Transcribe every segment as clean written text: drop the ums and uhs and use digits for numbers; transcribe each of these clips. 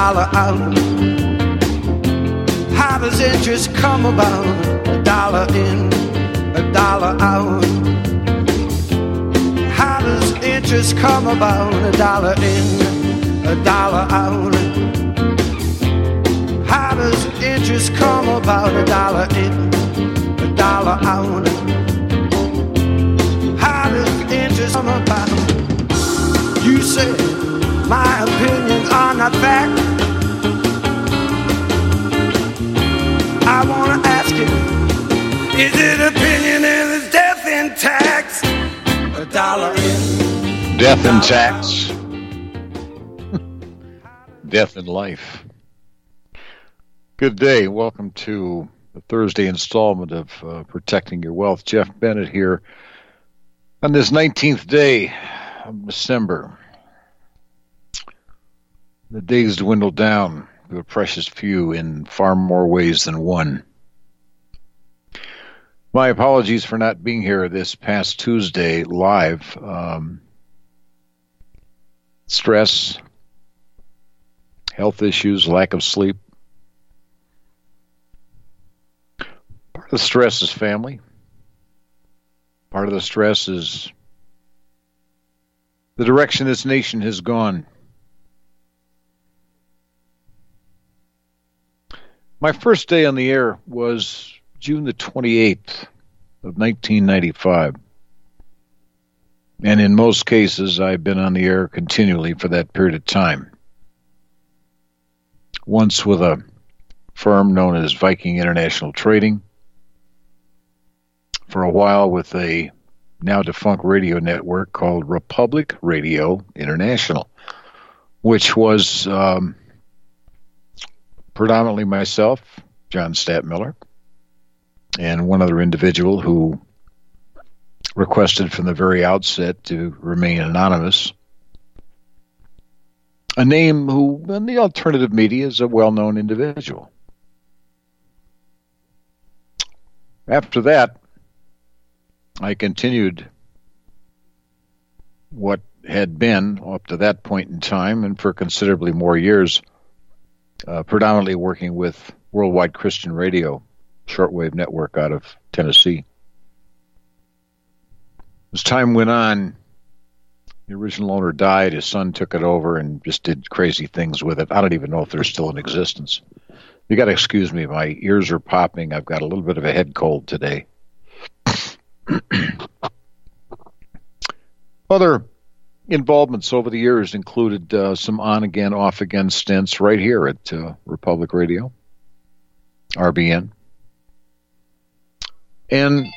dollar out? How does interest come about? A dollar in, a dollar out. How does interest come about? A dollar in, a dollar out. How does interest come about? A dollar in, a dollar out. How does interest come about? You say my opinions are not fact. I wanna ask you, is it opinion and is death in tax? A dollar in, death in tax. Death in life. Good day. Welcome to the Thursday installment of Protecting Your Wealth. Jeff Bennett here on this 19th day of December. The days dwindle down to a precious few in far more ways than one. My apologies for not being here this past Tuesday live. Stress, health issues, lack of sleep. Part of the stress is family. Part of the stress is the direction this nation has gone. My first day on the air was June the 28th of 1995. And in most cases, I've been on the air continually for that period of time. Once with a firm known as Viking International Trading. For a while with a now defunct radio network called Republic Radio International, which was predominantly myself, John Stadtmiller, and one other individual who requested from the very outset to remain anonymous. A name who, in the alternative media, is a well-known individual. After that, I continued what had been, up to that point in time, and for considerably more years, predominantly working with Worldwide Christian Radio, shortwave network out of Tennessee. As time went on, the original owner died, his son took it over and just did crazy things with it. I don't even know if they're still in existence. You got to excuse me, my ears are popping. I've got a little bit of a head cold today. Other involvements over the years included some on-again, off-again stints right here at Republic Radio, RBN. And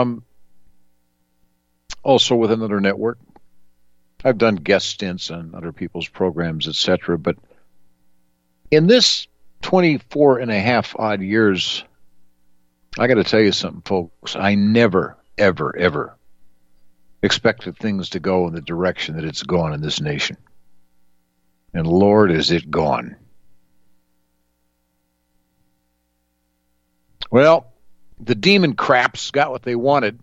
also with another network. I've done guest stints on other people's programs, etc. But in this 24 and a half odd years, I got to tell you something, folks. I never, ever, ever expected things to go in the direction that it's gone in this nation. And Lord, is it gone. Well, the demon craps got what they wanted,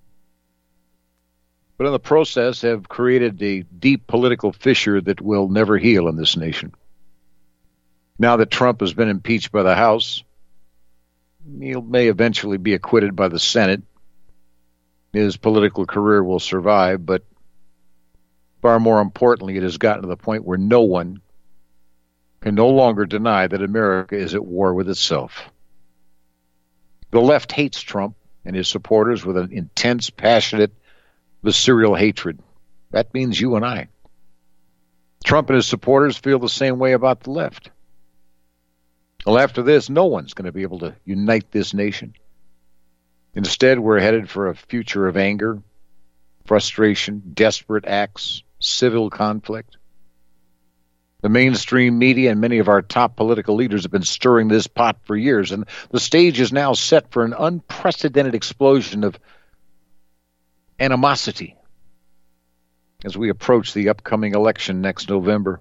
but in the process have created a deep political fissure that will never heal in this nation. Now that Trump has been impeached by the House, he may eventually be acquitted by the Senate. His political career will survive, but far more importantly, it has gotten to the point where no one can no longer deny that America is at war with itself. The left hates Trump and his supporters with an intense, passionate, visceral hatred. That means you and I. Trump and his supporters feel the same way about the left. Well, after this, no one's going to be able to unite this nation. Instead, we're headed for a future of anger, frustration, desperate acts, civil conflict. The mainstream media and many of our top political leaders have been stirring this pot for years, and the stage is now set for an unprecedented explosion of animosity as we approach the upcoming election next November.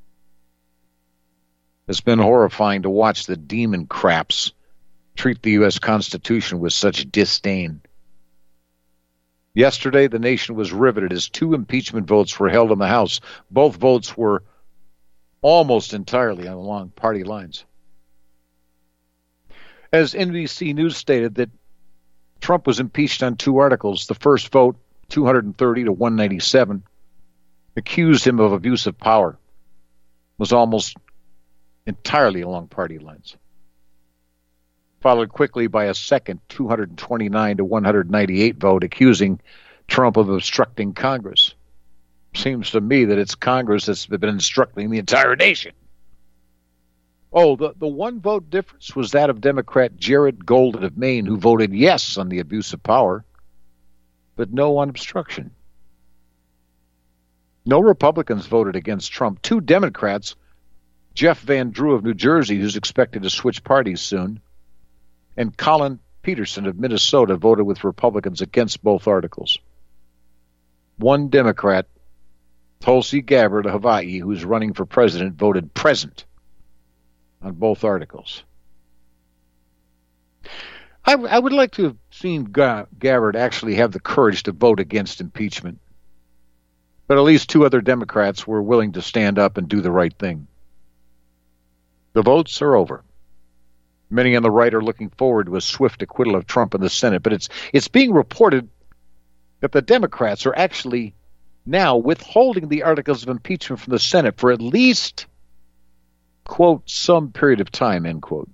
It's been horrifying to watch the demon craps treat the U.S. Constitution with such disdain. Yesterday, the nation was riveted as 2 impeachment votes were held in the House. Both votes were almost entirely along party lines. As NBC News stated, that Trump was impeached on 2 articles. The first vote, 230 to 197, accused him of abuse of power, was almost entirely along party lines. Followed quickly by a second, 229 to 198 vote, accusing Trump of obstructing Congress. Seems to me that it's Congress that's been obstructing the entire nation. Oh, the one vote difference was that of Democrat Jared Golden of Maine, who voted yes on the abuse of power, but no on obstruction. No Republicans voted against Trump. 2 Democrats, Jeff Van Drew of New Jersey, who's expected to switch parties soon, and Colin Peterson of Minnesota, voted with Republicans against both articles. 1 Democrat, Tulsi Gabbard of Hawaii, who's running for president, voted present on both articles. I would like to have seen Gabbard actually have the courage to vote against impeachment. But at least 2 other Democrats were willing to stand up and do the right thing. The votes are over. Many on the right are looking forward to a swift acquittal of Trump in the Senate, but it's being reported that the Democrats are actually now withholding the articles of impeachment from the Senate for at least, quote, some period of time, end quote.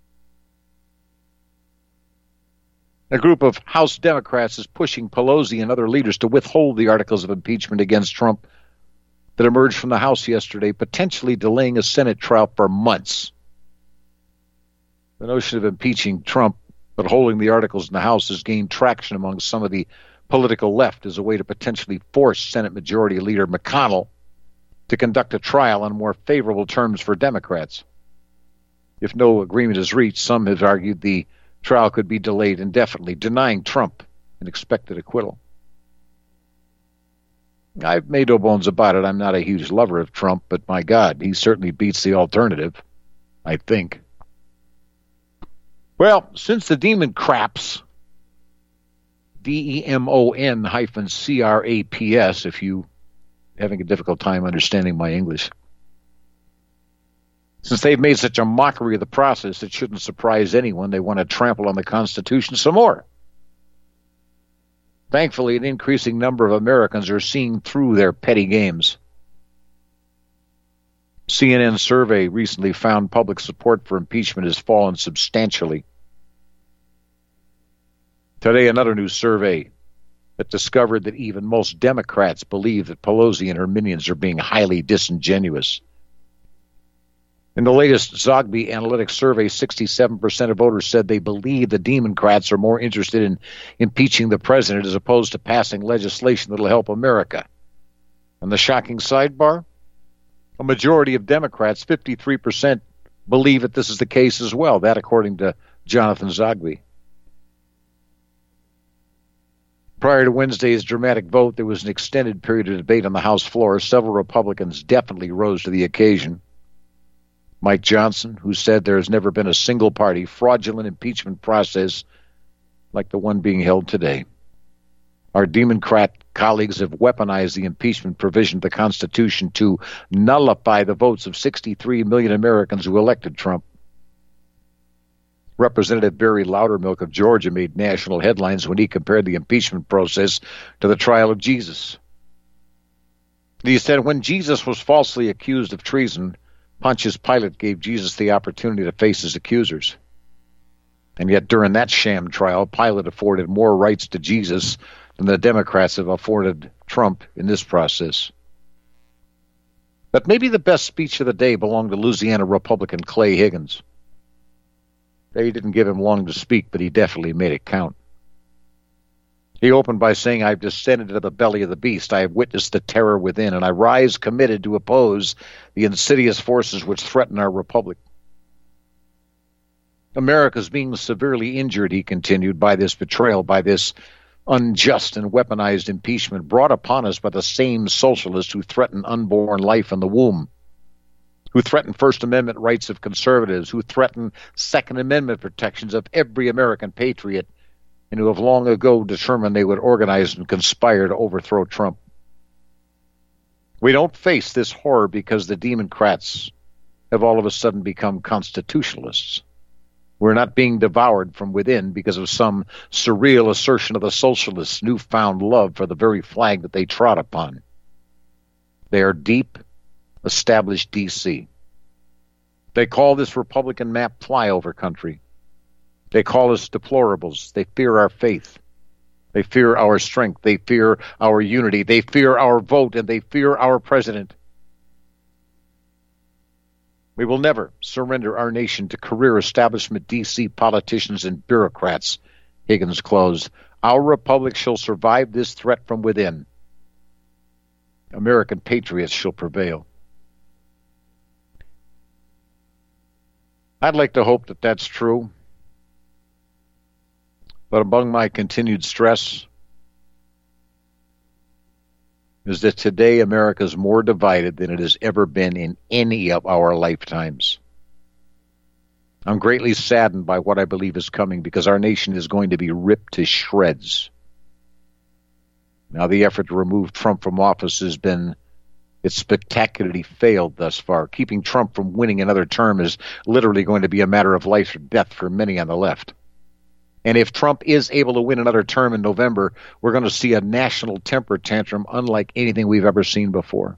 A group of House Democrats is pushing Pelosi and other leaders to withhold the articles of impeachment against Trump that emerged from the House yesterday, potentially delaying a Senate trial for months. The notion of impeaching Trump but holding the articles in the House has gained traction among some of the political left as a way to potentially force Senate Majority Leader McConnell to conduct a trial on more favorable terms for Democrats. If no agreement is reached, some have argued the trial could be delayed indefinitely, denying Trump an expected acquittal. I've made no bones about it. I'm not a huge lover of Trump, but my God, he certainly beats the alternative, I think. Well, since the demon craps, DEMON-CRAPS, if you having a difficult time understanding my English. Since they've made such a mockery of the process, it shouldn't surprise anyone they want to trample on the Constitution some more. Thankfully, an increasing number of Americans are seeing through their petty games. CNN survey recently found public support for impeachment has fallen substantially. Today, another new survey that discovered that even most Democrats believe that Pelosi and her minions are being highly disingenuous. In the latest Zogby Analytics survey, 67% of voters said they believe the Democrats are more interested in impeaching the president as opposed to passing legislation that will help America. And the shocking sidebar? A majority of Democrats, 53%, believe that this is the case as well. That according to Jonathan Zogby. Prior to Wednesday's dramatic vote, there was an extended period of debate on the House floor. Several Republicans definitely rose to the occasion. Mike Johnson, who said there has never been a single-party fraudulent impeachment process like the one being held today. Our Democrat colleagues have weaponized the impeachment provision of the Constitution to nullify the votes of 63 million Americans who elected Trump. Representative Barry Loudermilk of Georgia made national headlines when he compared the impeachment process to the trial of Jesus. He said, when Jesus was falsely accused of treason, Pontius Pilate gave Jesus the opportunity to face his accusers. And yet during that sham trial, Pilate afforded more rights to Jesus than the Democrats have afforded Trump in this process. But maybe the best speech of the day belonged to Louisiana Republican Clay Higgins. They didn't give him long to speak, but he definitely made it count. He opened by saying, I've descended into the belly of the beast. I have witnessed the terror within, and I rise committed to oppose the insidious forces which threaten our republic. America is being severely injured, he continued, by this betrayal, by this unjust and weaponized impeachment brought upon us by the same socialists who threaten unborn life in the womb, who threaten First Amendment rights of conservatives, who threaten Second Amendment protections of every American patriot, and who have long ago determined they would organize and conspire to overthrow Trump. We don't face this horror because the Democrats have all of a sudden become constitutionalists. We're not being devoured from within because of some surreal assertion of the socialists' newfound love for the very flag that they trod upon. They are deep, established D.C. They call this Republican map flyover country. They call us deplorables. They fear our faith. They fear our strength. They fear our unity. They fear our vote, and they fear our president. We will never surrender our nation to career establishment D.C. politicians and bureaucrats, Higgins closed. Our republic shall survive this threat from within. American patriots shall prevail. I'd like to hope that that's true. But among my continued stress is that today America is more divided than it has ever been in any of our lifetimes. I'm greatly saddened by what I believe is coming because our nation is going to be ripped to shreds. Now, the effort to remove Trump from office it's spectacularly failed thus far. Keeping Trump from winning another term is literally going to be a matter of life or death for many on the left. And if Trump is able to win another term in November, we're going to see a national temper tantrum unlike anything we've ever seen before.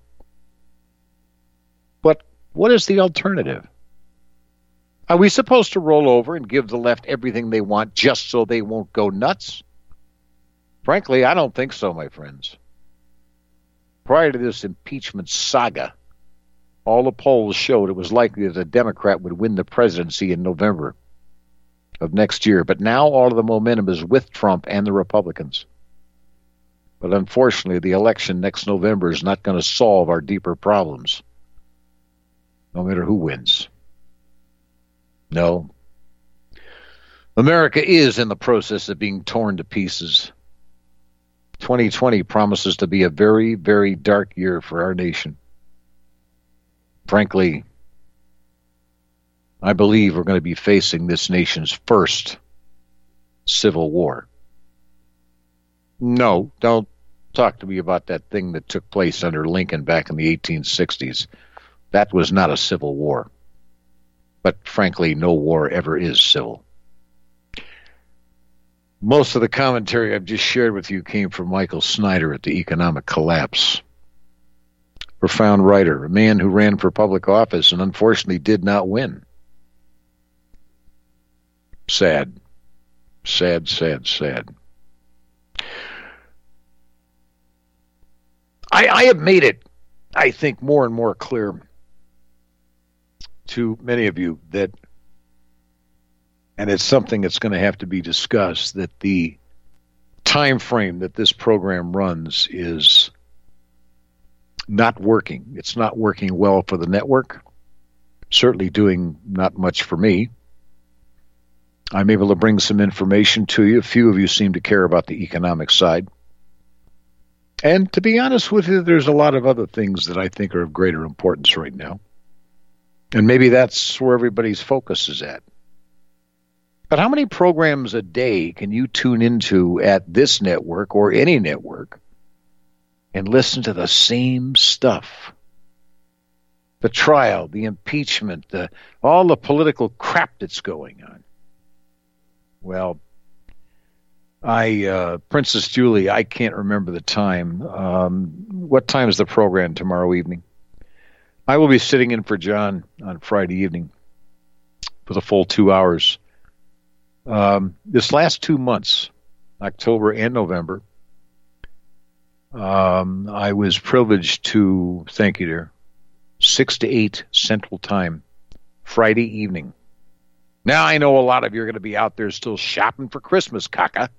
But what is the alternative? Are we supposed to roll over and give the left everything they want just so they won't go nuts? Frankly, I don't think so, my friends. Prior to this impeachment saga, all the polls showed it was likely that a Democrat would win the presidency in November of next year. But now all of the momentum is with Trump and the Republicans. But unfortunately, the election next November is not going to solve our deeper problems, no matter who wins. No. America is in the process of being torn to pieces. 2020 promises to be a very, very dark year for our nation. Frankly, I believe we're going to be facing this nation's first civil war. No, don't talk to me about that thing that took place under Lincoln back in the 1860s. That was not a civil war. But frankly, no war ever is civil. Most of the commentary I've just shared with you came from Michael Snyder at the economic collapse. Profound writer, a man who ran for public office and unfortunately did not win. Sad. Sad, sad, sad. I have made it, I think, more and more clear to many of you that, and it's something that's going to have to be discussed, that the time frame that this program runs is not working. It's not working well for the network. Certainly doing not much for me. I'm able to bring some information to you. A few of you seem to care about the economic side. And to be honest with you, there's a lot of other things that I think are of greater importance right now. And maybe that's where everybody's focus is at. But how many programs a day can you tune into at this network or any network and listen to the same stuff? The trial, the impeachment, all the political crap that's going on. Well, Princess Julie, I can't remember the time. What time is the program tomorrow evening? I will be sitting in for John on Friday evening for the full 2 hours. This last 2 months, October and November, I was privileged to, thank you dear, 6 to 8 Central Time, Friday evening. Now I know a lot of you are going to be out there still shopping for Christmas, caca.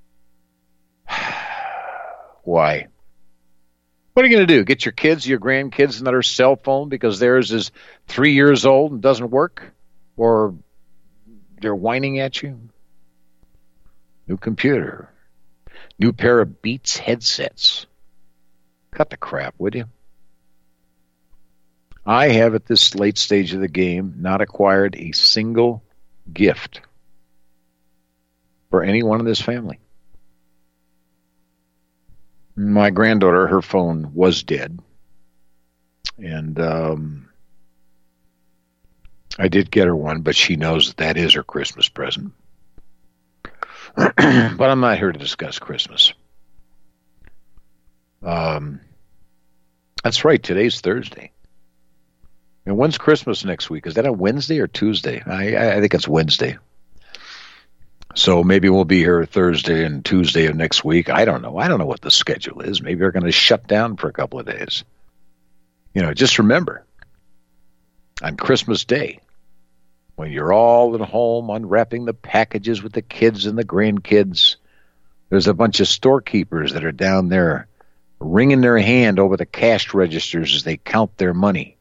Why? What are you going to do? Get your kids, your grandkids another cell phone because theirs is 3 years old and doesn't work? Or they're whining at you? New computer. New pair of Beats headsets. Cut the crap, would you? I have at this late stage of the game not acquired a single gift for anyone in this family. My granddaughter, her phone was dead. And I did get her one, but she knows that is her Christmas present. But I'm not here to discuss Christmas. That's right. Today's Thursday. And when's Christmas next week? Is that a Wednesday or Tuesday? I think it's Wednesday. So maybe we'll be here Thursday and Tuesday of next week. I don't know. I don't know what the schedule is. Maybe they're going to shut down for a couple of days. Just remember, on Christmas Day, when you're all at home unwrapping the packages with the kids and the grandkids, there's a bunch of storekeepers that are down there wringing their hand over the cash registers as they count their money.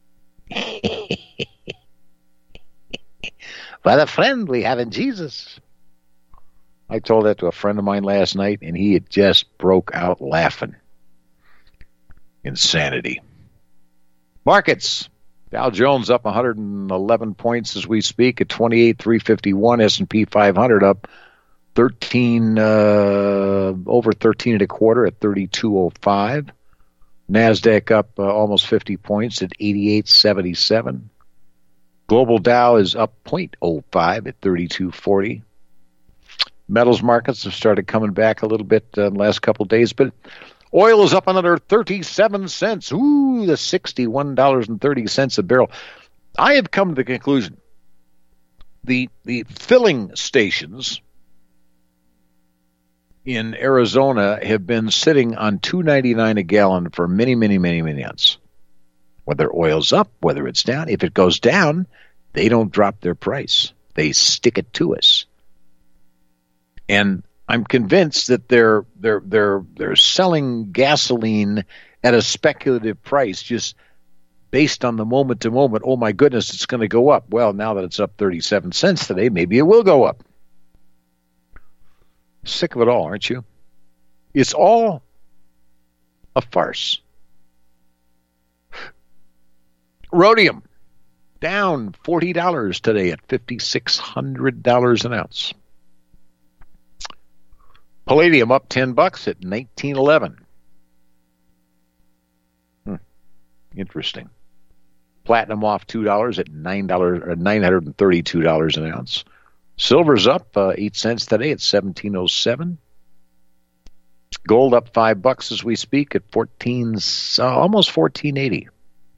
What a friend we have in Jesus. I told that to a friend of mine last night, and he had just broke out laughing. Insanity. Markets. Dow Jones up 111 points as we speak at 28,351. S&P 500 up 13, over 13 and a quarter at 3205. NASDAQ up almost 50 points at 8877. Global Dow is up 0.05 at 3240. Metals markets have started coming back a little bit in the last couple of days, but oil is up another 37 cents. Ooh, the $61.30 a barrel. I have come to the conclusion the filling stations in Arizona have been sitting on $2.99 a gallon for many, many, many, many months. Whether oil's up, whether it's down. If it goes down, they don't drop their price. They stick it to us. And I'm convinced that they're selling gasoline at a speculative price just based on the moment to moment. Oh my goodness, it's going to go up. Well, now that it's up 37 cents today, maybe it will go up. Sick of it all, aren't you? It's all a farce. Rhodium down $40 today at $5,600 an ounce. Palladium up $10 at $19.11. Interesting. Platinum off $2 at $932 an ounce. Silver's up 8 cents today at $17.07. Gold up $5 as we speak at almost $14.80.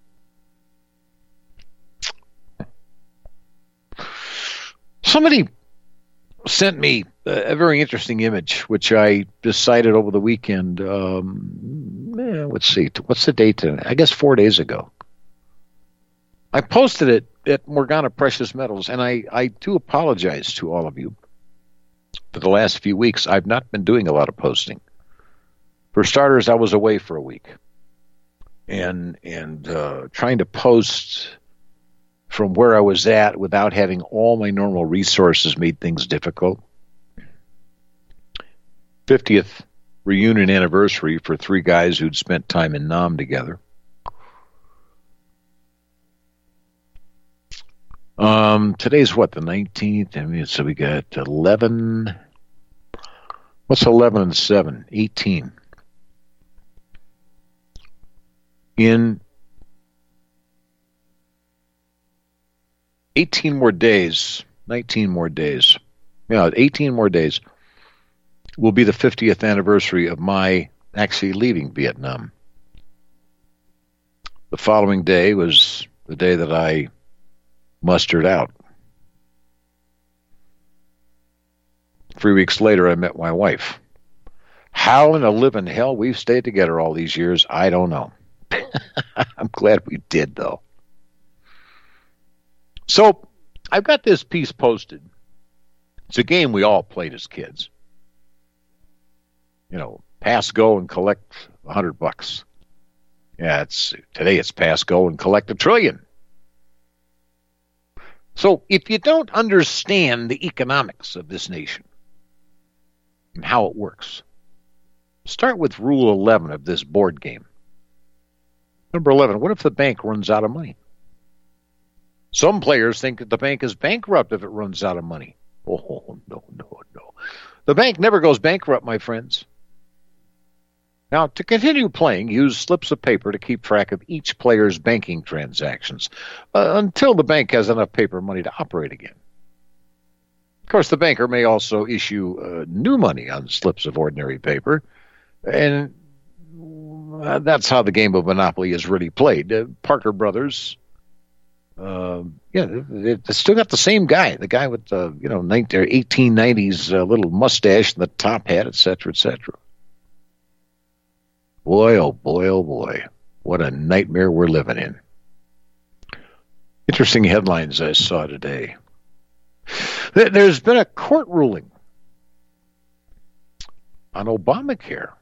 Somebody sent me a very interesting image, which I decided over the weekend. Let's see, what's the date today? I guess 4 days ago. I posted it at Morgana Precious Metals, and I do apologize to all of you. For the last few weeks, I've not been doing a lot of posting. For starters, I was away for a week, and trying to post from where I was at without having all my normal resources made things difficult. 50th reunion anniversary for 3 guys who'd spent time in Nam together. Today's what, the 19th? I mean, so we got 11. What's 11 and 7? 18. In 18 more days, 19 more days, 18 more days will be the 50th anniversary of my actually leaving Vietnam. The following day was the day that I mustered out. 3 weeks later, I met my wife. How in the living hell we've stayed together all these years, I don't know. I'm glad we did, though. So, I've got this piece posted. It's a game we all played as kids. Pass, go, and collect $100. Yeah, today it's pass, go, and collect $1 trillion. So, if you don't understand the economics of this nation and how it works, start with Rule 11 of this board game. Number 11, what if the bank runs out of money? Some players think that the bank is bankrupt if it runs out of money. Oh, no. The bank never goes bankrupt, my friends. Now, to continue playing, use slips of paper to keep track of each player's banking transactions until the bank has enough paper money to operate again. Of course, the banker may also issue new money on slips of ordinary paper, and that's how the game of Monopoly is really played. Parker Brothers, they still got the same guy, the guy with the 1890s little mustache and the top hat, etc., etc. Boy, oh boy, oh boy, what a nightmare we're living in. Interesting headlines I saw today. There's been a court ruling on Obamacare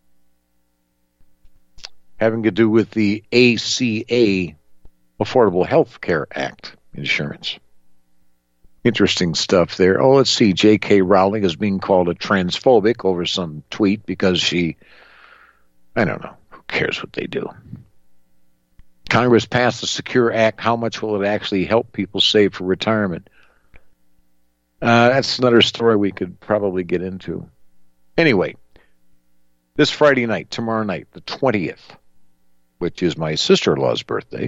having to do with the ACA, Affordable Health Care Act insurance. Interesting stuff there. Oh, let's see. J.K. Rowling is being called a transphobic over some tweet because she, I don't know, who cares what they do. Congress passed the Secure Act. How much will it actually help people save for retirement? That's another story we could probably get into. Anyway, this Friday night, tomorrow night, the 20th, which is my sister-in-law's birthday,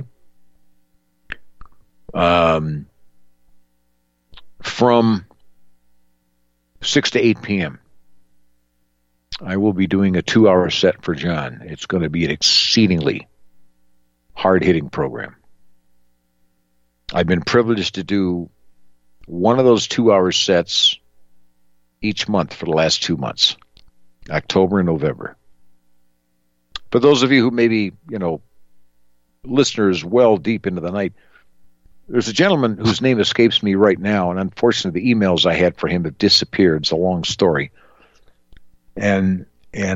from 6 to 8 p.m., I will be doing a 2-hour set for John. It's going to be an exceedingly hard-hitting program. I've been privileged to do one of those 2-hour sets each month for the last 2 months, October and November. For those of you who may be, listeners well deep into the night, there's a gentleman whose name escapes me right now, and unfortunately the emails I had for him have disappeared. It's a long story. And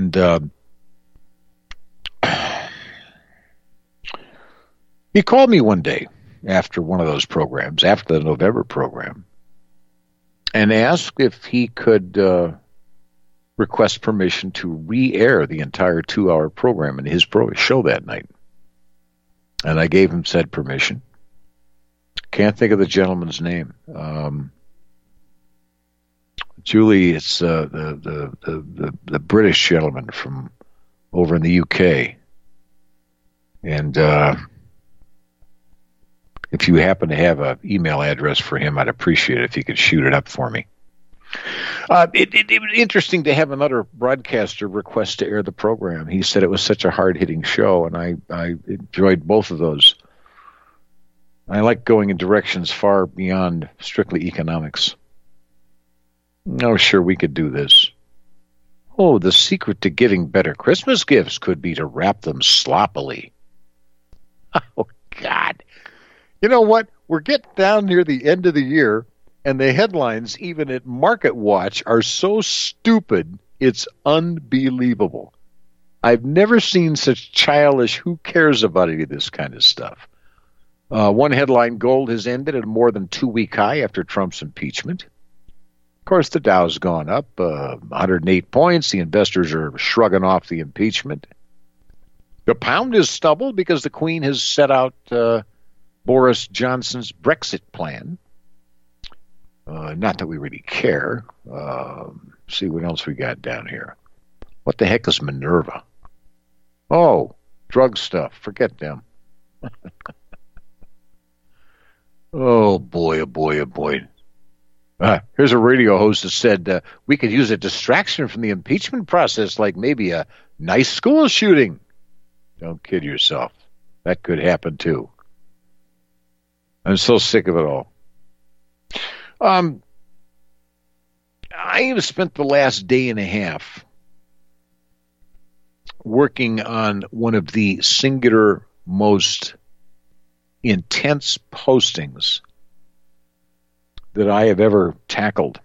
he called me one day after one of those programs, after the November program, and asked if he could request permission to re-air the entire 2-hour program in his show that night. And I gave him said permission. Can't think of the gentleman's name. Julie, it's the British gentleman from over in the UK. And if you happen to have an email address for him, I'd appreciate it if you could shoot it up for me. It was interesting to have another broadcaster request to air the program. He said it was such a hard-hitting show, and I enjoyed both of those. I like going in directions far beyond strictly economics. Oh, sure, we could do this. Oh, the secret to giving better Christmas gifts could be to wrap them sloppily. Oh, God. You know what? We're getting down near the end of the year, and the headlines, even at Market Watch, are so stupid, it's unbelievable. I've never seen such childish, who cares about any of this kind of stuff. One headline, gold has ended at a more than 2-week high after Trump's impeachment. Of course, the Dow's gone up 108 points. The investors are shrugging off the impeachment. The pound is stumbled because the Queen has set out Boris Johnson's Brexit plan. Not that we really care. See what else we got down here. What the heck is Minerva? Oh, drug stuff. Forget them. Oh, boy, oh, boy, oh, boy. Here's a radio host that said we could use a distraction from the impeachment process, like maybe a nice school shooting. Don't kid yourself. That could happen, too. I'm so sick of it all. I have spent the last day and a half working on one of the singular most intense postings that I have ever tackled.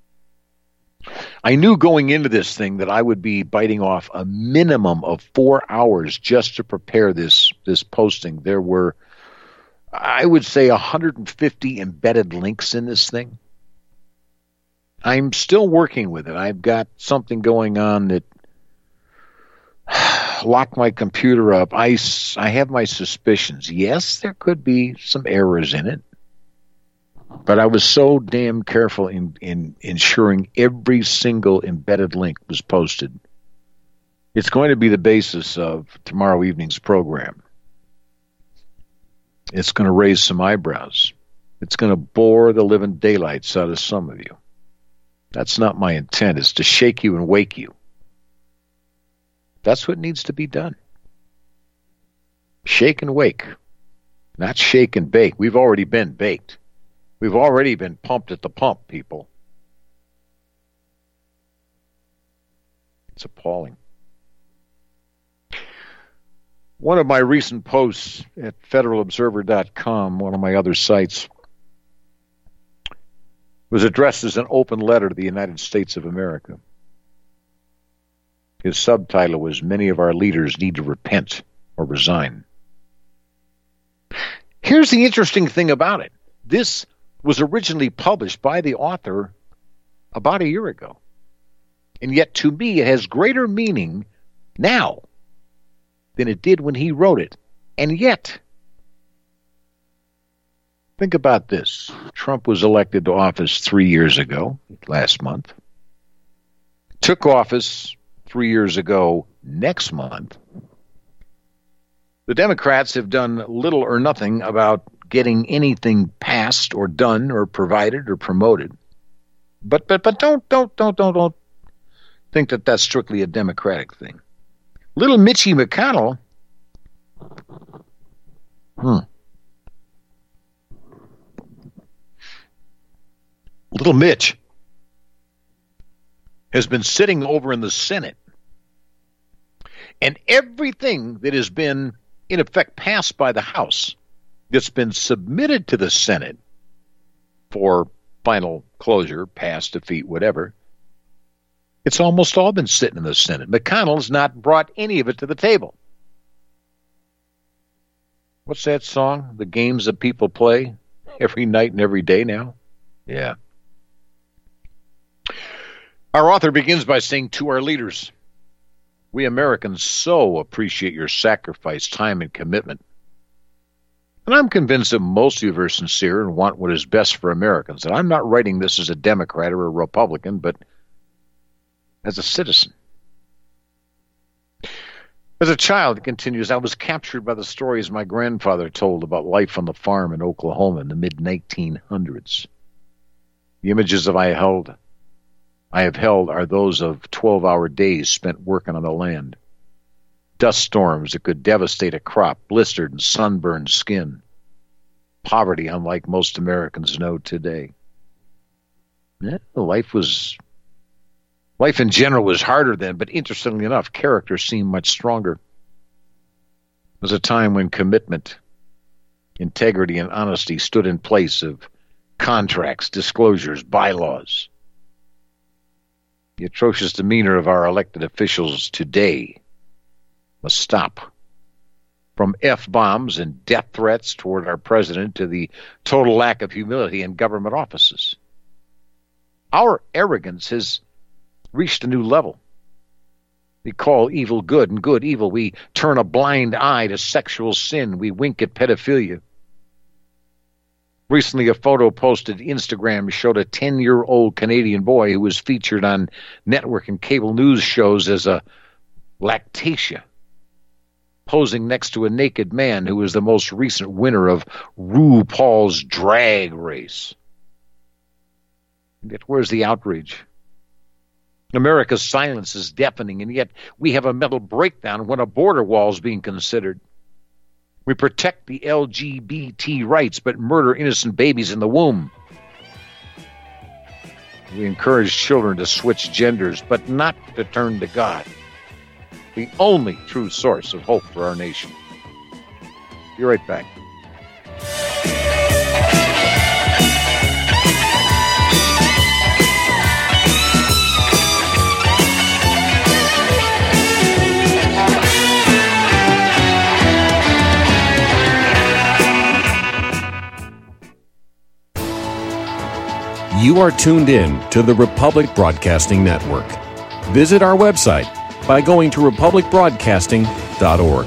I knew going into this thing that I would be biting off a minimum of 4 hours just to prepare this posting. There were, I would say, 150 embedded links in this thing. I'm still working with it. I've got something going on that locked my computer up. I have my suspicions. Yes, there could be some errors in it. But I was so damn careful in ensuring every single embedded link was posted It's going to be the basis of tomorrow evening's program. It's going to raise some eyebrows. It's going to bore the living daylights out of some of you. That's not my intent. It's to shake you and wake you. That's what needs to be done. Shake and wake. Not shake and bake. We've already been baked. We've already been pumped at the pump, people. It's appalling. One of my recent posts at federalobserver.com, one of my other sites, was addressed as an open letter to the United States of America. His subtitle was, "Many of our leaders need to repent or resign." Here's the interesting thing about it. This was originally published by the author about a year ago. And yet, to me, it has greater meaning now than it did when he wrote it. And yet, think about this. Trump was elected to office 3 years ago, last month. Took office 3 years ago next month. The Democrats have done little or nothing about getting anything passed or done or provided or promoted. But don't think that that's strictly a Democratic thing. Little Mitchie McConnell, Little Mitch has been sitting over in the Senate, and everything that has been, in effect, passed by the House that's been submitted to the Senate for final closure, pass, defeat, whatever, it's almost all been sitting in the Senate. McConnell's not brought any of it to the table. What's that song? The games that people play every night and every day now? Yeah. Our author begins by saying, to our leaders, we Americans so appreciate your sacrifice, time, and commitment. And I'm convinced that most of you are sincere and want what is best for Americans. And I'm not writing this as a Democrat or a Republican, but as a citizen. As a child, it continues, I was captured by the stories my grandfather told about life on the farm in Oklahoma in the mid-1900s. The images I have held are those of 12-hour days spent working on the land. Dust storms that could devastate a crop, blistered and sunburned skin. Poverty unlike most Americans know today. Yeah, life in general was harder then, but interestingly enough, character seemed much stronger. It was a time when commitment, integrity, and honesty stood in place of contracts, disclosures, bylaws. The atrocious demeanor of our elected officials today must stop. From F-bombs and death threats toward our president to the total lack of humility in government offices. Our arrogance has reached a new level. We call evil good and good evil. We turn a blind eye to sexual sin. We wink at pedophilia. Recently, a photo posted to Instagram showed a 10-year-old Canadian boy who was featured on network and cable news shows as a lactatia, posing next to a naked man who was the most recent winner of RuPaul's Drag Race. And yet, where's the outrage? America's silence is deafening, and yet we have a mental breakdown when a border wall is being considered. We protect the LGBT rights, but murder innocent babies in the womb. We encourage children to switch genders, but not to turn to God, the only true source of hope for our nation. Be right back. You are tuned in to the Republic Broadcasting Network. Visit our website by going to republicbroadcasting.org.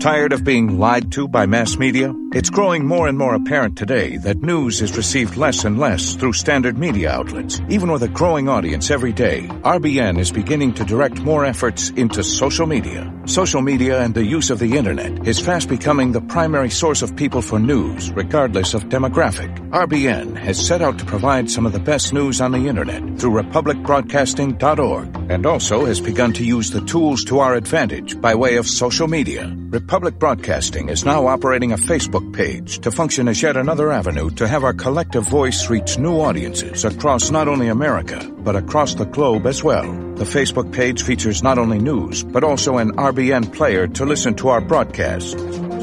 Tired of being lied to by mass media? It's growing more and more apparent today that news is received less and less through standard media outlets. Even with a growing audience every day, RBN is beginning to direct more efforts into social media. Social media and the use of the internet is fast becoming the primary source of people for news, regardless of demographic. RBN has set out to provide some of the best news on the internet through republicbroadcasting.org, and also has begun to use the tools to our advantage by way of social media. Republic Broadcasting is now operating a Facebook page to function as yet another avenue to have our collective voice reach new audiences across not only America, but across the globe as well. The Facebook page features not only news, but also an RBN player to listen to our broadcast.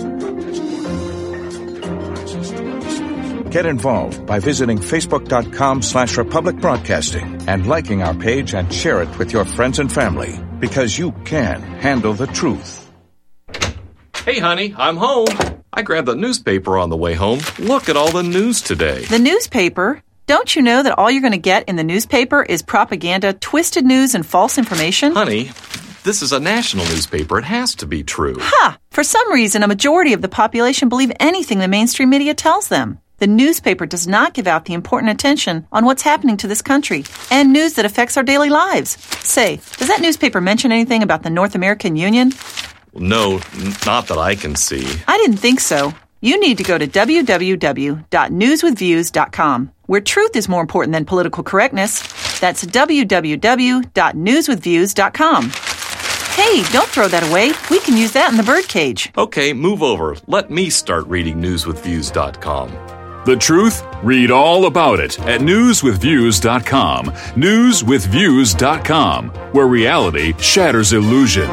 Get involved by visiting facebook.com/Republic Broadcasting and liking our page and share it with your friends and family, because you can handle the truth. Hey, honey, I'm home. I grabbed the newspaper on the way home. Look at all the news today. The newspaper? Don't you know that all you're going to get in the newspaper is propaganda, twisted news, and false information? Honey, this is a national newspaper. It has to be true. Ha! For some reason, a majority of the population believe anything the mainstream media tells them. The newspaper does not give out the important attention on what's happening to this country and news that affects our daily lives. Say, does that newspaper mention anything about the North American Union? No, not that I can see. I didn't think so. You need to go to www.newswithviews.com, where truth is more important than political correctness. That's www.newswithviews.com. Hey, don't throw that away. We can use that in the birdcage. Okay, move over. Let me start reading newswithviews.com. The truth? Read all about it at newswithviews.com. Newswithviews.com, where reality shatters illusion.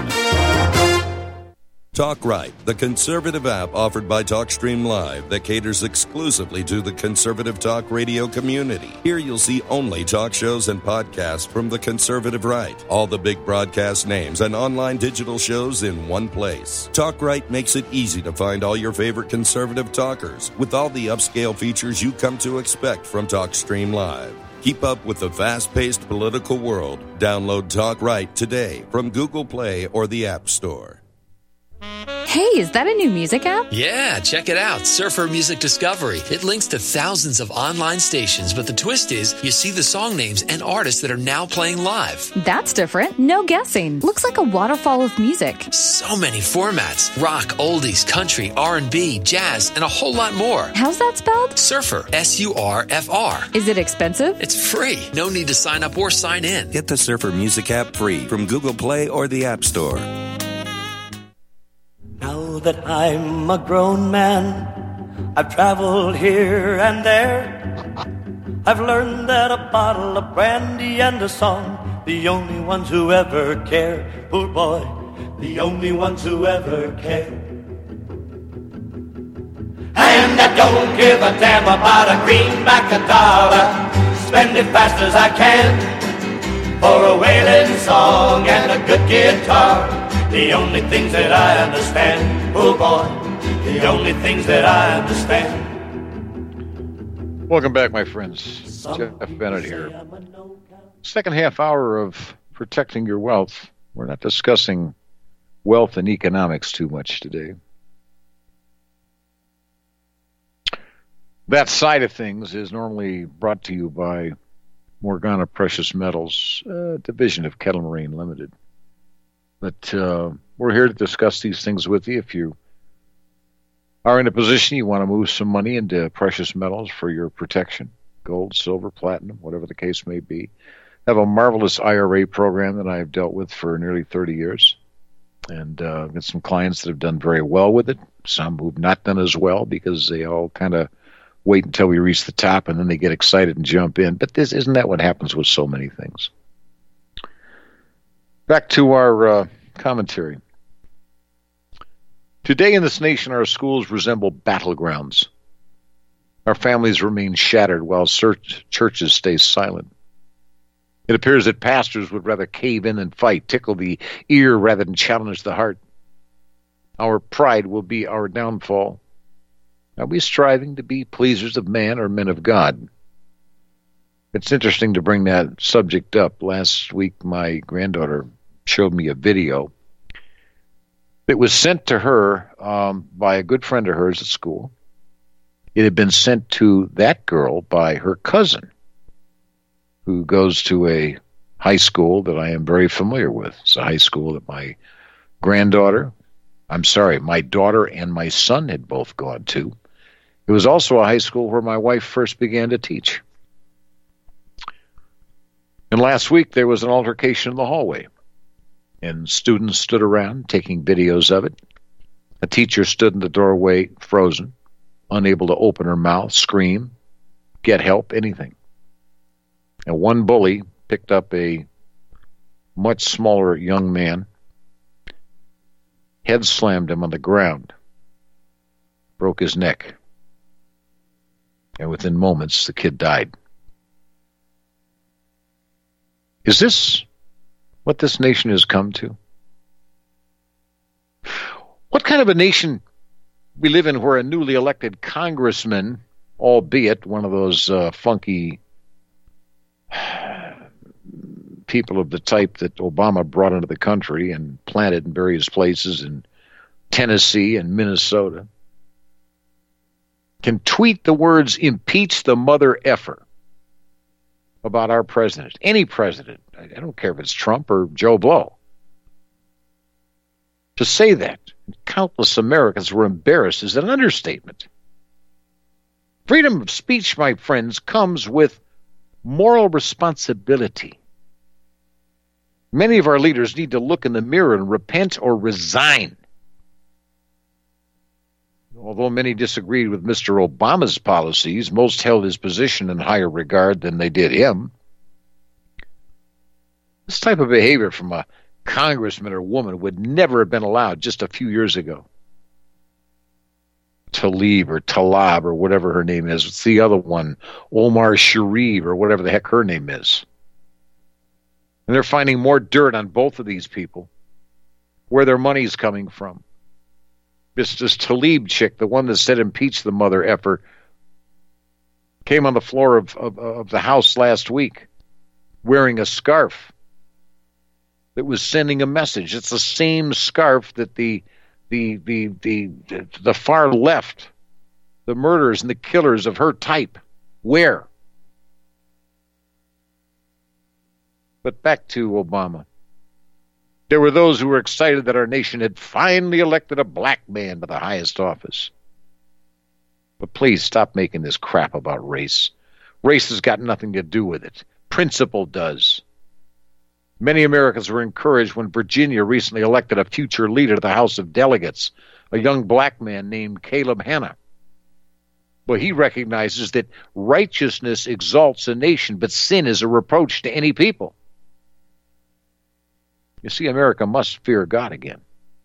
Talk Right, the conservative app offered by TalkStream Live that caters exclusively to the conservative talk radio community. Here you'll see only talk shows and podcasts from the conservative right. All the big broadcast names and online digital shows in one place. Talk Right makes it easy to find all your favorite conservative talkers with all the upscale features you come to expect from TalkStream Live. Keep up with the fast-paced political world. Download Talk Right today from Google Play or the App Store. Hey, is that a new music app? Yeah, check it out. Surfer Music Discovery. It links to thousands of online stations, but the twist is you see the song names and artists that are now playing live. That's different. No guessing. Looks like a waterfall of music. So many formats. Rock, oldies, country, R&B, jazz, and a whole lot more. How's that spelled? Surfer. S-U-R-F-R. Is it expensive? It's free. No need to sign up or sign in. Get the Surfer Music app free from Google Play or the App Store. Now that I'm a grown man, I've traveled here and there. I've learned that a bottle of brandy and a song, the only ones who ever care. Poor boy, the only ones who ever care. And I don't give a damn about a greenback, a dollar. Spend it fast as I can for a wailing song and a good guitar. The only things that I understand, oh boy, the only things that I understand. Welcome back, my friends. Jeff Bennett here. Second half hour of Protecting Your Wealth. We're not discussing wealth and economics too much today. That side of things is normally brought to you by Morgana Precious Metals, a division of Kettle Marine Limited. But we're here to discuss these things with you. If you are in a position you want to move some money into precious metals for your protection, gold, silver, platinum, whatever the case may be, I have a marvelous IRA program that I've dealt with for nearly 30 years. And I've got some clients that have done very well with it, some who've not done as well because they all kind of wait until we reach the top and then they get excited and jump in. But isn't that what happens with so many things? Back to our commentary. Today in this nation, our schools resemble battlegrounds. Our families remain shattered while churches stay silent. It appears that pastors would rather cave in and fight, tickle the ear rather than challenge the heart. Our pride will be our downfall. Are we striving to be pleasers of man or men of God? It's interesting to bring that subject up. Last week, my granddaughter showed me a video It was sent to her by a good friend of hers at school. It had been sent to that girl by her cousin, who goes to a high school that I am very familiar with. It's a high school that my daughter and my son had both gone to. It was also a high school where my wife first began to teach. And last week there was an altercation in the hallway, and students stood around taking videos of it. A teacher stood in the doorway, frozen, unable to open her mouth, scream, get help, anything. And one bully picked up a much smaller young man, head slammed him on the ground, broke his neck, and within moments the kid died. Is this what this nation has come to? What kind of a nation we live in where a newly elected congressman, albeit one of those funky people of the type that Obama brought into the country and planted in various places in Tennessee and Minnesota, can tweet the words "impeach the mother effer" about our president, any president. I don't care if it's Trump or Joe Blow. To say that, countless Americans were embarrassed, is an understatement. Freedom of speech, my friends, comes with moral responsibility. Many of our leaders need to look in the mirror and repent or resign. Although many disagreed with Mr. Obama's policies, most held his position in higher regard than they did him. This type of behavior from a congressman or woman would never have been allowed just a few years ago. Tlaib or Tlaib or whatever her name is. It's the other one, Omar Sharif or whatever the heck her name is. And they're finding more dirt on both of these people, where their money's coming from. This Tlaib chick, the one that said impeach the mother effer, came on the floor of the House last week wearing a scarf that was sending a message. It's the same scarf that the far left, the murderers and the killers of her type, wear. But back to Obama. There were those who were excited that our nation had finally elected a black man to the highest office. But please stop making this crap about race. Race has got nothing to do with it. Principle does. Many Americans were encouraged when Virginia recently elected a future leader to the House of Delegates, a young black man named Caleb Hanna. Well, he recognizes that righteousness exalts a nation, but sin is a reproach to any people. You see, America must fear God again.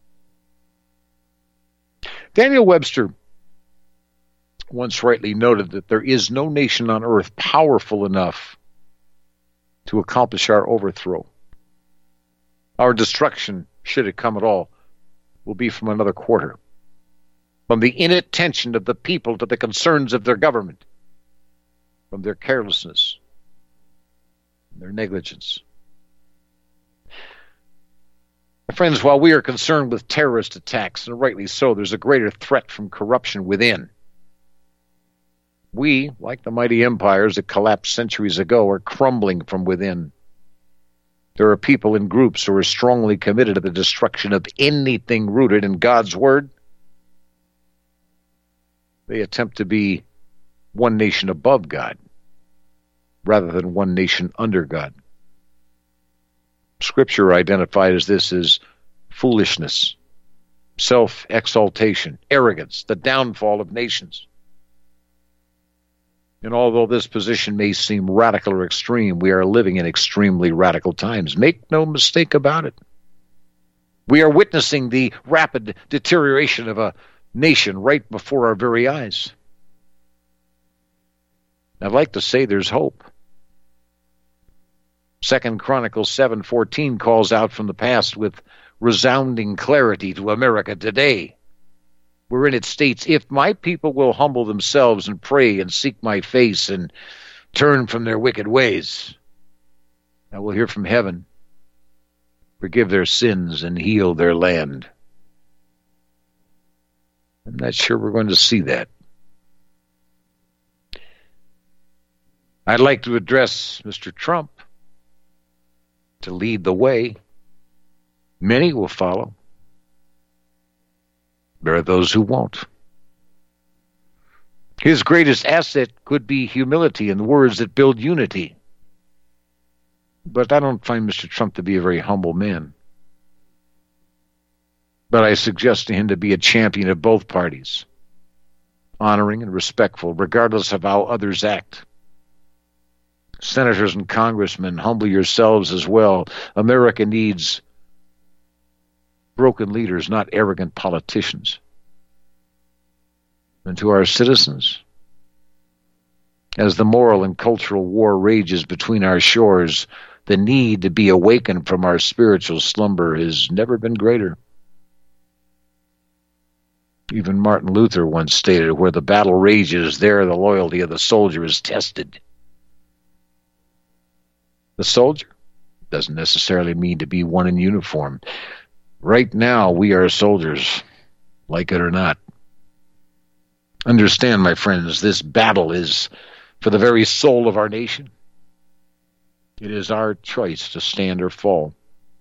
Daniel Webster once rightly noted that there is no nation on earth powerful enough to accomplish our overthrow. Our destruction, should it come at all, will be from another quarter. From the inattention of the people to the concerns of their government. From their carelessness, their negligence. My friends, while we are concerned with terrorist attacks, and rightly so, there's a greater threat from corruption within. We, like the mighty empires that collapsed centuries ago, are crumbling from within. There are people in groups who are strongly committed to the destruction of anything rooted in God's Word. They attempt to be one nation above God, rather than one nation under God. Scripture identified as this as foolishness, self-exaltation, arrogance, the downfall of nations. And although this position may seem radical or extreme, we are living in extremely radical times. Make no mistake about it. We are witnessing the rapid deterioration of a nation right before our very eyes. I'd like to say there's hope. 2 Chronicles 7:14 calls out from the past with resounding clarity to America today, wherein it states, "If my people will humble themselves and pray and seek my face and turn from their wicked ways, I will hear from heaven, forgive their sins, and heal their land." I'm not sure we're going to see that. I'd like to address Mr. Trump to lead the way. Many will follow. There are those who won't. His greatest asset could be humility and words that build unity. But I don't find Mr. Trump to be a very humble man. But I suggest to him to be a champion of both parties, honoring and respectful, regardless of how others act. Senators and congressmen, humble yourselves as well. America needs broken leaders, not arrogant politicians. And to our citizens, as the moral and cultural war rages between our shores, the need to be awakened from our spiritual slumber has never been greater. Even Martin Luther once stated, where the battle rages, there the loyalty of the soldier is tested. The soldier doesn't necessarily mean to be one in uniform. Right now, we are soldiers, like it or not. Understand, my friends, this battle is for the very soul of our nation. It is our choice to stand or fall.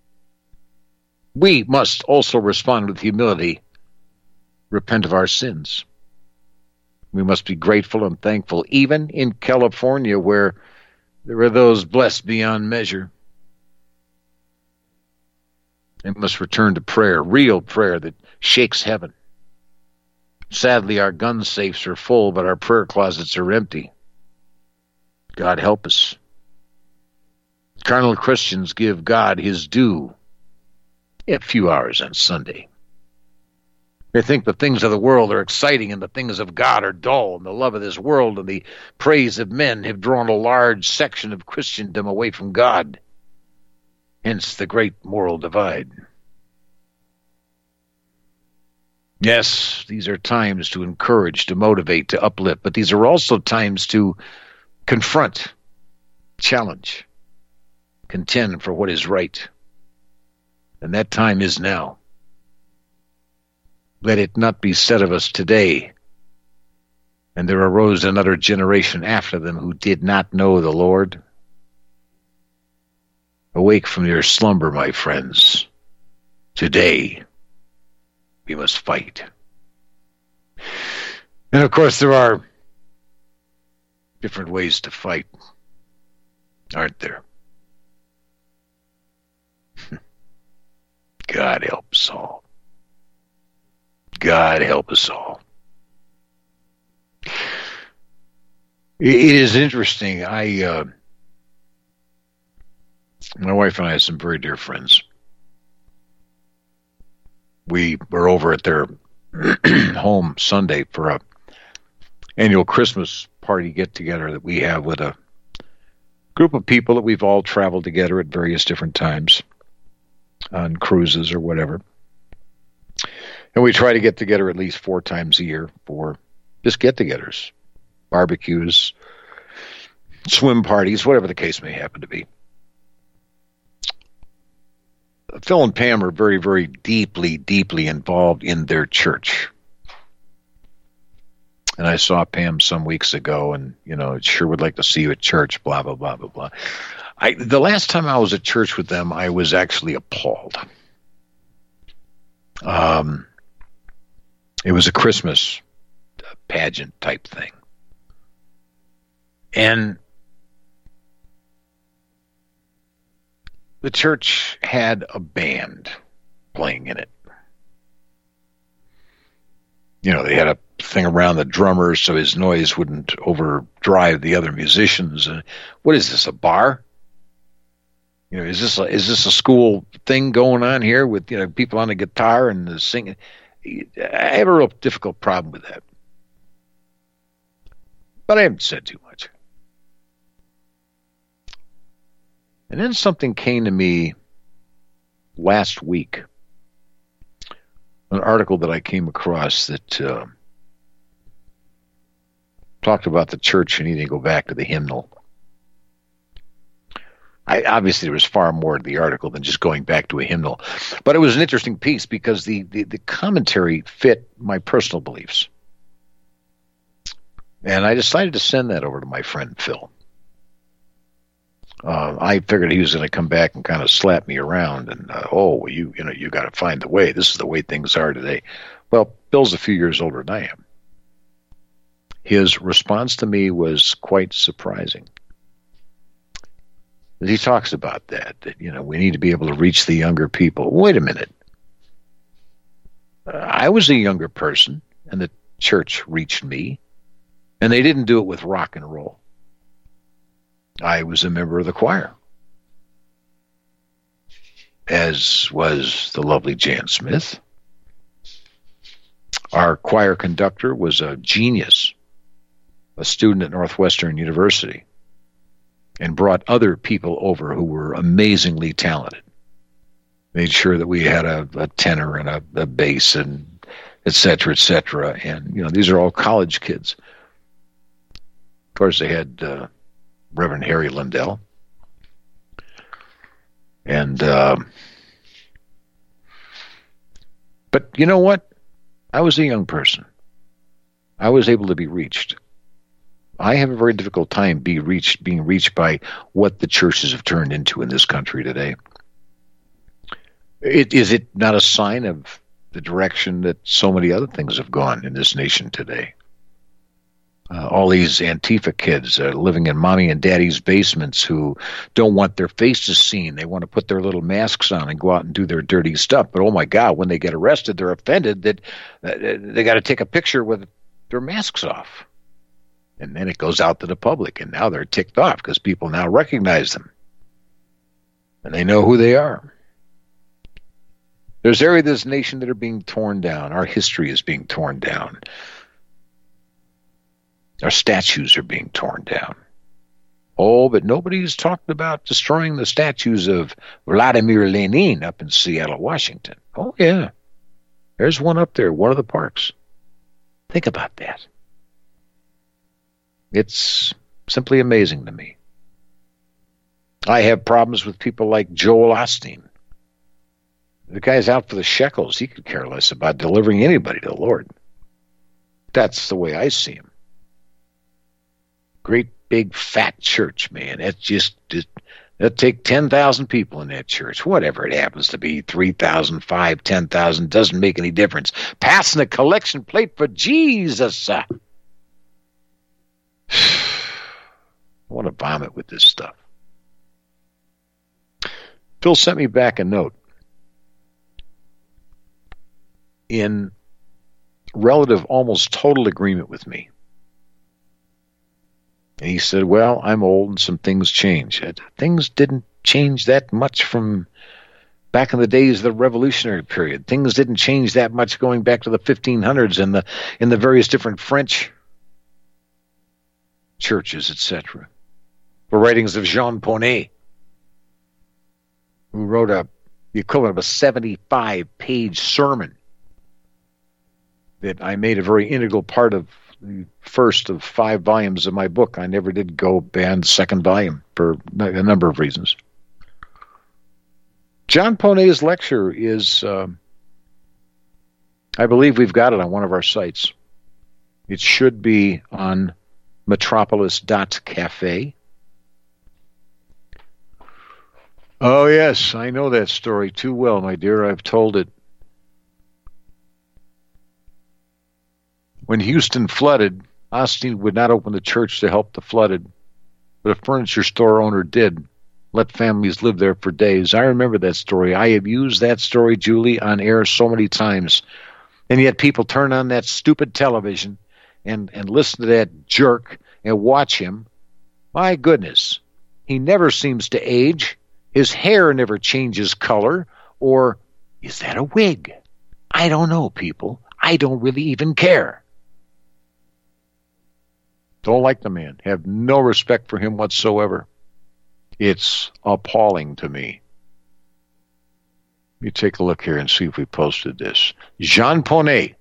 We must also respond with humility, repent of our sins. We must be grateful and thankful, even in California, where there are those blessed beyond measure. And must return to prayer, real prayer that shakes heaven. Sadly, our gun safes are full, but our prayer closets are empty. God help us. Carnal Christians give God his due a few hours on Sunday. They think the things of the world are exciting and the things of God are dull, and the love of this world and the praise of men have drawn a large section of Christendom away from God. Hence the great moral divide. Yes, these are times to encourage, to motivate, to uplift, but these are also times to confront, challenge, contend for what is right. And that time is now. Let it not be said of us today, and there arose another generation after them who did not know the Lord. Awake from your slumber, my friends. Today, we must fight. And of course, there are different ways to fight, aren't there? God help us all. God help us all. It is interesting. My wife and I have some very dear friends. We were over at their home Sunday for a annual Christmas party get-together that we have with a group of people that we've all traveled together at various different times on cruises or whatever. And we try to get together at least 4 times a year for just get-togethers, barbecues, swim parties, whatever the case may happen to be. Phil and Pam are very, very deeply, deeply involved in their church. And I saw Pam some weeks ago, and, sure would like to see you at church, blah, blah, blah, blah, blah. The last time I was at church with them, I was actually appalled. It was a Christmas pageant type thing. And the church had a band playing in it. They had a thing around the drummer so his noise wouldn't overdrive the other musicians. What is this, a bar? Is this a school thing going on here with people on the guitar and the singing? I have a real difficult problem with that. But I haven't said too much. And then something came to me last week. An article that I came across that talked about the church and needing to go back to the hymnal. Obviously, there was far more to the article than just going back to a hymnal. But it was an interesting piece because the commentary fit my personal beliefs. And I decided to send that over to my friend Phil. I figured he was going to come back and kind of slap me around and, you got to find the way. This is the way things are today. Well, Bill's a few years older than I am. His response to me was quite surprising. He talks about that we need to be able to reach the younger people. Wait a minute. I was a younger person, and the church reached me, and they didn't do it with rock and roll. I was a member of the choir, as was the lovely Jan Smith. Our choir conductor was a genius, a student at Northwestern University, and brought other people over who were amazingly talented. Made sure that we had a tenor and a bass and et cetera, et cetera. And, these are all college kids. Of course, they had Reverend Harry Lindell. And, but you know what? I was a young person. I was able to be reached. I have a very difficult time being reached by what the churches have turned into in this country today. Is it not a sign of the direction that so many other things have gone in this nation today? All these Antifa kids living in mommy and daddy's basements who don't want their faces seen. They want to put their little masks on and go out and do their dirty stuff. But, oh, my God, when they get arrested, they're offended that they got to take a picture with their masks off. And then it goes out to the public, and now they're ticked off because people now recognize them. And they know who they are. There's areas of this nation that are being torn down. Our history is being torn down. Our statues are being torn down. Oh, but nobody's talked about destroying the statues of Vladimir Lenin up in Seattle, Washington. Oh, yeah. There's one up there, one of the parks. Think about that. It's simply amazing to me. I have problems with people like Joel Osteen. The guy's out for the shekels. He could care less about delivering anybody to the Lord. That's the way I see him. Great big fat church, man. That'd take 10,000 people in that church. Whatever it happens to be, 3,000, 5,000, 10,000, doesn't make any difference. Passing a collection plate for Jesus. I want to vomit with this stuff. Phil sent me back a note in relative, almost total agreement with me. And he said, well, I'm old and some things change. Things didn't change that much from back in the days of the Revolutionary period. Things didn't change that much going back to the 1500s in the various different French churches, etc. The writings of Jean Poney, who wrote the equivalent of a 75-page sermon that I made a very integral part of the first of 5 volumes of my book. I never did go beyond the second volume for a number of reasons. John Poney's lecture is, I believe we've got it on one of our sites. It should be on metropolis.cafe. Oh, yes, I know that story too well, my dear. I've told it. When Houston flooded, Osteen would not open the church to help the flooded, but a furniture store owner did. Let families live there for days. I remember that story. I have used that story, Julie, on air so many times. And yet people turn on that stupid television and listen to that jerk and watch him. My goodness, he never seems to age. His hair never changes color. Or is that a wig? I don't know, people. I don't really even care. Don't like the man. Have no respect for him whatsoever. It's appalling to me. Let me take a look here and see if we posted this. Jean Poney,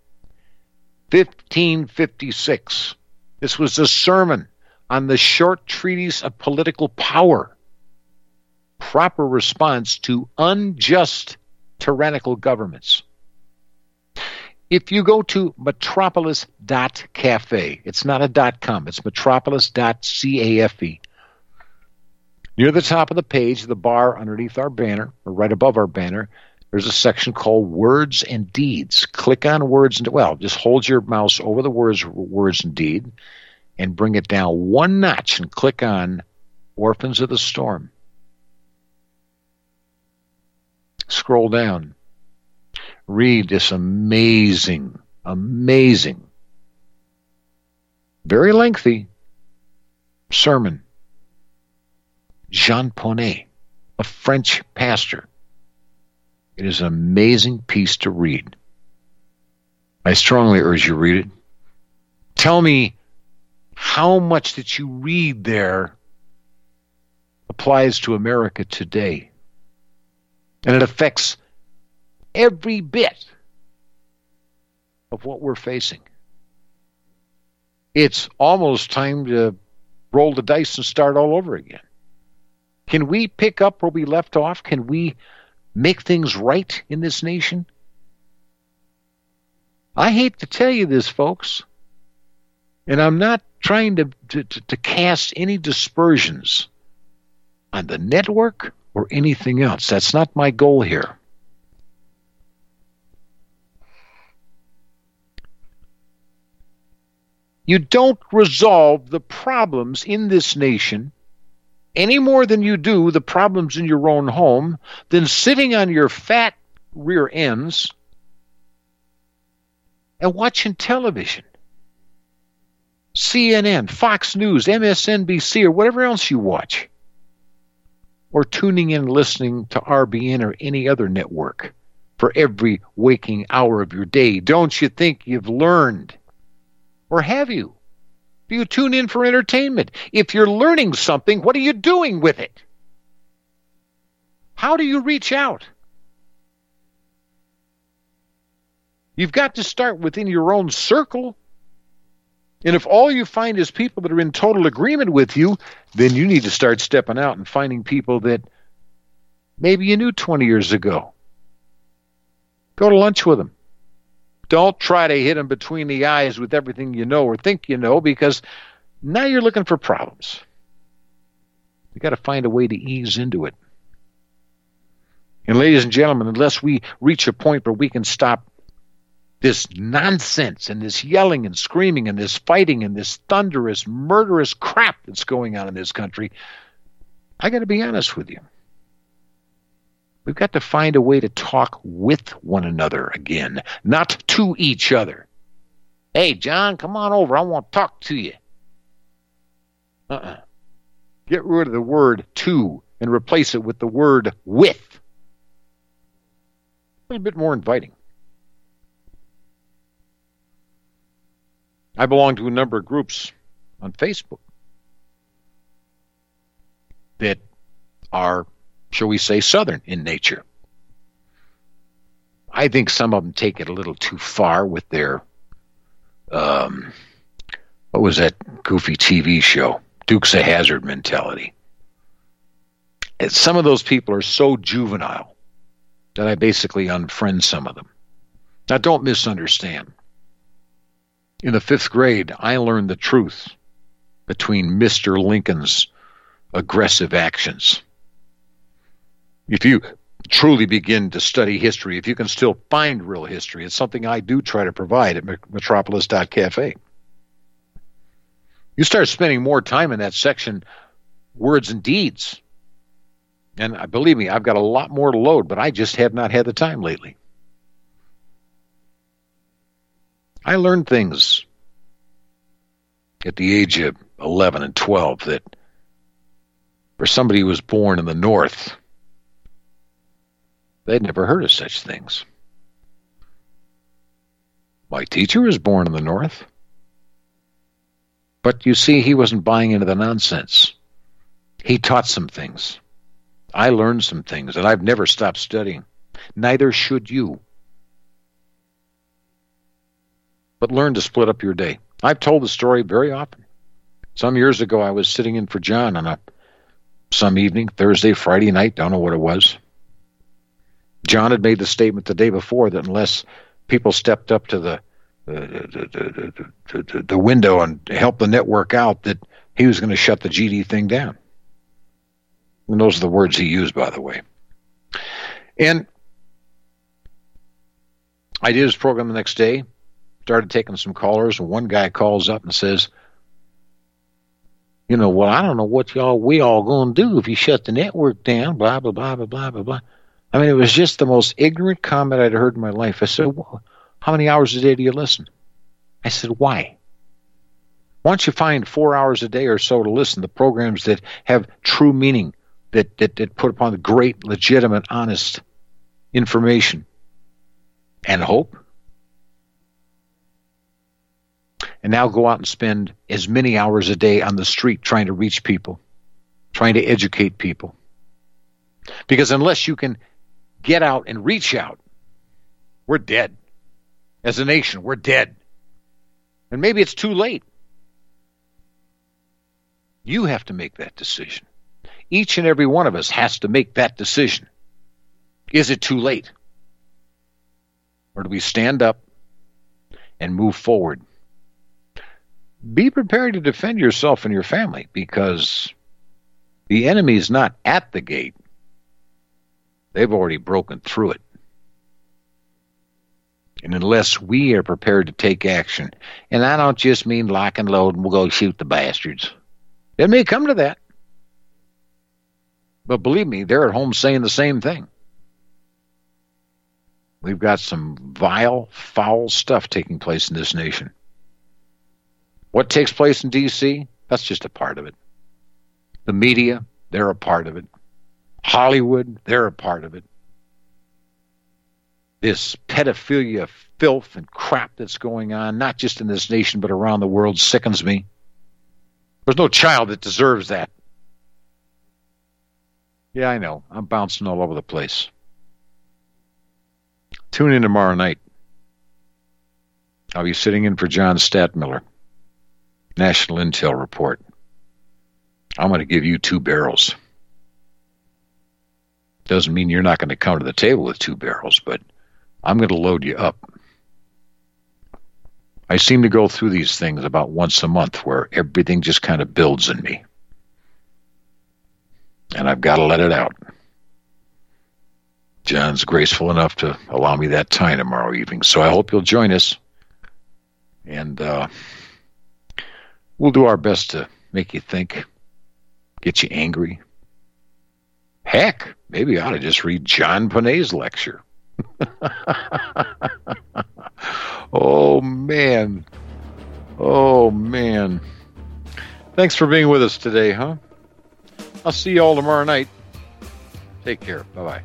1556. This was a sermon on the short treatise of political power. proper response to unjust tyrannical governments. If you go to metropolis.cafe, it's not a .com, it's metropolis.cafe. Near the top of the page, the bar underneath our banner, or right above our banner, there's a section called Words and Deeds. Click on Words and just hold your mouse over the words and Deed and bring it down one notch and click on Orphans of the Storm. Scroll down. Read this amazing, very lengthy sermon. Jean Poney, a French pastor. It is an amazing piece to read. I strongly urge you to read it. Tell me how much that you read there applies to America today. And it affects every bit of what we're facing. It's almost time to roll the dice and start all over again. Can we pick up where we left off? Can we make things right in this nation? I hate to tell you this, folks, and I'm not trying to cast any dispersions on the network or anything else. That's not my goal here. You don't resolve the problems in this nation any more than you do the problems in your own home, than sitting on your fat rear ends and watching television. CNN, Fox News, MSNBC, or whatever else you watch. Or tuning in and listening to RBN or any other network for every waking hour of your day. Don't you think you've learned? Or have you? Do you tune in for entertainment? If you're learning something, what are you doing with it? How do you reach out? You've got to start within your own circle. And if all you find is people that are in total agreement with you, then you need to start stepping out and finding people that maybe you knew 20 years ago. Go to lunch with them. Don't try to hit them between the eyes with everything you know or think you know, because now you're looking for problems. You've got to find a way to ease into it. And ladies and gentlemen, unless we reach a point where we can stop this nonsense and this yelling and screaming and this fighting and this thunderous, murderous crap that's going on in this country, I got to be honest with you. We've got to find a way to talk with one another again, not to each other. Hey, John, come on over. I want to talk to you. Get rid of the word to and replace it with the word with. A little bit more inviting. I belong to a number of groups on Facebook that are, shall we say, Southern in nature. I think some of them take it a little too far with their, what was that goofy TV show? Dukes of Hazzard mentality. And some of those people are so juvenile that I basically unfriend some of them. Now, don't misunderstand. In the 5th grade, I learned the truth between Mr. Lincoln's aggressive actions. If you truly begin to study history, if you can still find real history, it's something I do try to provide at metropolis.cafe. You start spending more time in that section, words and deeds. And believe me, I've got a lot more to load, but I just have not had the time lately. I learned things at the age of 11 and 12 that for somebody who was born in the North, they'd never heard of such things. My teacher was born in the North. But you see, he wasn't buying into the nonsense. He taught some things. I learned some things, and I've never stopped studying. Neither should you. But learn to split up your day. I've told the story very often. Some years ago, I was sitting in for John on a some evening, Thursday, Friday night, don't know what it was. John had made the statement the day before that unless people stepped up to the window and helped the network out, that he was going to shut the GD thing down. And those are the words he used, by the way. And I did his program the next day, started taking some callers, and one guy calls up and says, I don't know what we all going to do if you shut the network down, blah, blah, blah, blah, blah, blah, blah. I mean, it was just the most ignorant comment I'd heard in my life. I said, well, how many hours a day do you listen? I said, why? Why don't you find 4 hours a day or so to listen to programs that have true meaning, that put upon the great, legitimate, honest information and hope? And now go out and spend as many hours a day on the street trying to reach people, trying to educate people. Because unless you can get out and reach out, we're dead. As a nation, we're dead. And maybe it's too late. You have to make that decision. Each and every one of us has to make that decision. Is it too late? Or do we stand up and move forward? Be prepared to defend yourself and your family, because the enemy is not at the gate. They've already broken through it. And unless we are prepared to take action, and I don't just mean lock and load and we'll go shoot the bastards. It may come to that. But believe me, they're at home saying the same thing. We've got some vile, foul stuff taking place in this nation. What takes place in D.C., that's just a part of it. The media, they're a part of it. Hollywood, they're a part of it. This pedophilia, filth, and crap that's going on, not just in this nation, but around the world, sickens me. There's no child that deserves that. Yeah, I know. I'm bouncing all over the place. Tune in tomorrow night. I'll be sitting in for John Stadtmiller. National Intel Report. I'm going to give you 2 barrels. Doesn't mean you're not going to come to the table with 2 barrels, but I'm going to load you up. I seem to go through these things about once a month where everything just kind of builds in me. And I've got to let it out. John's graceful enough to allow me that time tomorrow evening, so I hope you'll join us. And we'll do our best to make you think, get you angry. Heck, maybe I ought to just read John Panay's lecture. Oh, man. Oh, man. Thanks for being with us today, huh? I'll see you all tomorrow night. Take care. Bye-bye.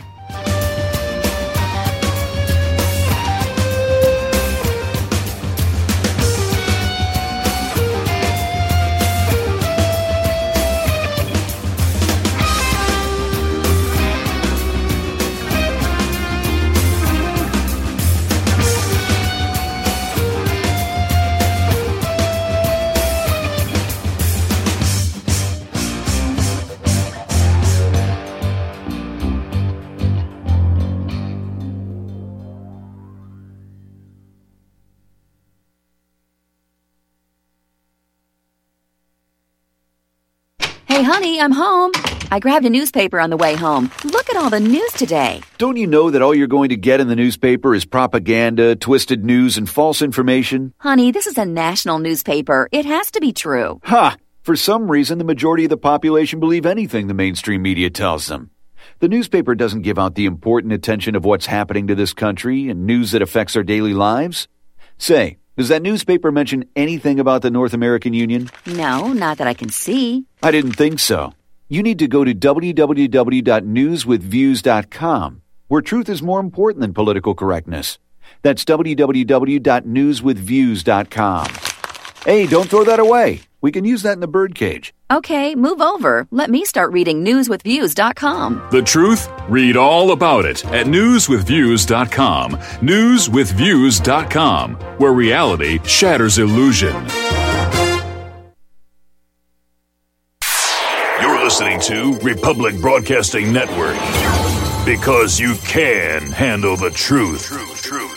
Hey, honey, I'm home. I grabbed a newspaper on the way home. Look at all the news today. Don't you know that all you're going to get in the newspaper is propaganda, twisted news, and false information? Honey, this is a national newspaper. It has to be true. Ha! For some reason, the majority of the population believe anything the mainstream media tells them. The newspaper doesn't give out the important attention of what's happening to this country and news that affects our daily lives. Say, does that newspaper mention anything about the North American Union? No, not that I can see. I didn't think so. You need to go to www.newswithviews.com, where truth is more important than political correctness. That's www.newswithviews.com. Hey, don't throw that away. We can use that in the birdcage. Okay, move over. Let me start reading newswithviews.com. The truth? Read all about it at newswithviews.com. Newswithviews.com, where reality shatters illusion. You're listening to Republic Broadcasting Network. Because you can handle the truth.